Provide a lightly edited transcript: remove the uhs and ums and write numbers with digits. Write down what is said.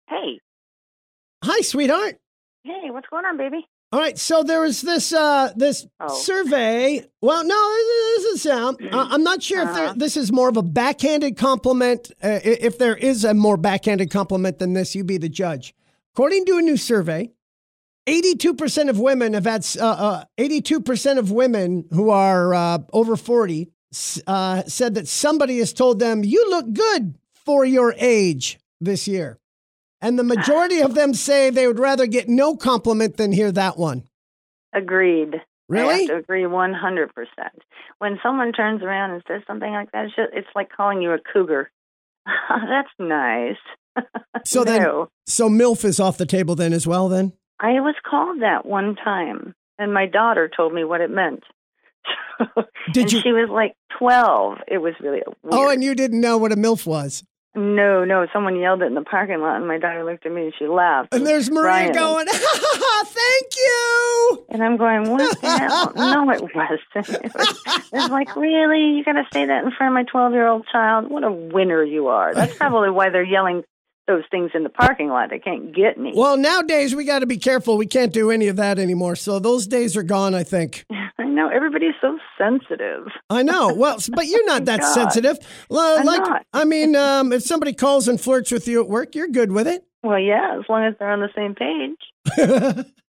Hey, Hi, sweetheart. hey, what's going on, baby? All right, so there was this survey. Well, no, this is I'm not sure if this is more of a backhanded compliment. If there is a more backhanded compliment than this, you be the judge. According to a new survey, 82% of women have had 82% of women who are over 40 said that somebody has told them you look good for your age this year. And the majority of them say they would rather get no compliment than hear that one. Agreed. Really? I have to agree 100%. When someone turns around and says something like that, it's like calling you a cougar. That's nice. So MILF is off the table then as well then? I was called that one time, and my daughter told me what it meant. She was like 12. It was really weird. Oh, and you didn't know what a MILF was? No. Someone yelled it in the parking lot, and my daughter looked at me and she laughed. And there's Maria going, thank you. And I'm going, what the hell? No, it wasn't. It's like, really? You got to say that in front of my 12-year-old child? What a winner you are. That's probably why they're yelling those things in the parking lot. They can't get me. Well, nowadays we got to be careful. We can't do any of that anymore. So those days are gone, I think. I know. Everybody's so sensitive. I know. Well, but you're not that sensitive. I'm not. I mean, if somebody calls and flirts with you at work, you're good with it. Well, yeah, as long as they're on the same page.